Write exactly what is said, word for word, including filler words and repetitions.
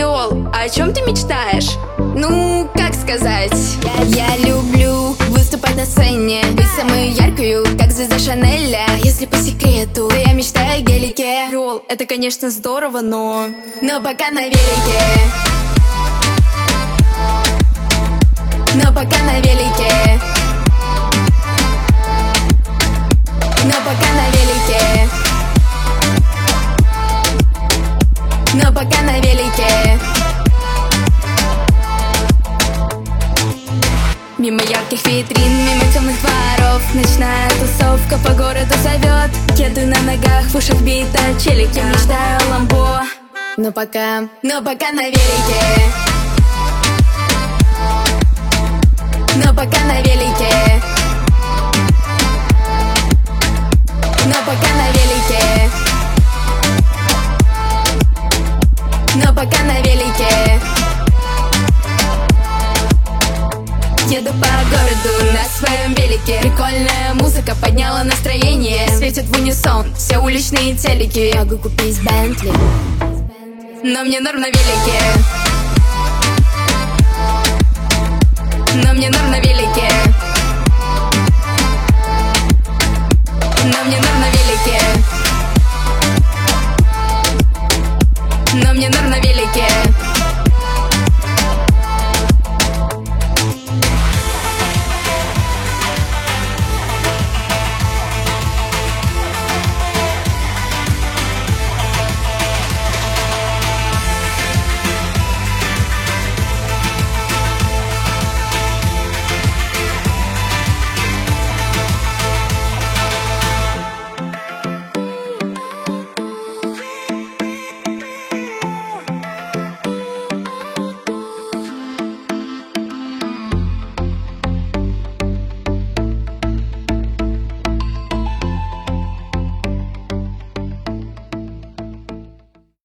Виол, а о чем ты мечтаешь? Ну, как сказать? Я, я люблю выступать на сцене, быть самой яркою, как звезда Шанеля. Если по секрету, то я мечтаю о гелике. Виол, это, конечно, здорово, но... Но пока на велике. Но пока на велике. Но пока на велике. Но пока на велике. Мимо ярких витрин, мимо темных дворов, ночная тусовка по городу зовет. Кеды на ногах, в ушах бита челик. Я мечтаю о ламбо. Но пока, но пока на велике. Но пока на велике. Но пока на велике. Но пока на велике. Еду по городу на своем велике. Прикольная музыка подняла настроение. Светят в унисон все уличные телеки. Могу купить Бентли, но мне норм на велике. Но мне норм на велике. Но мне норм на велике.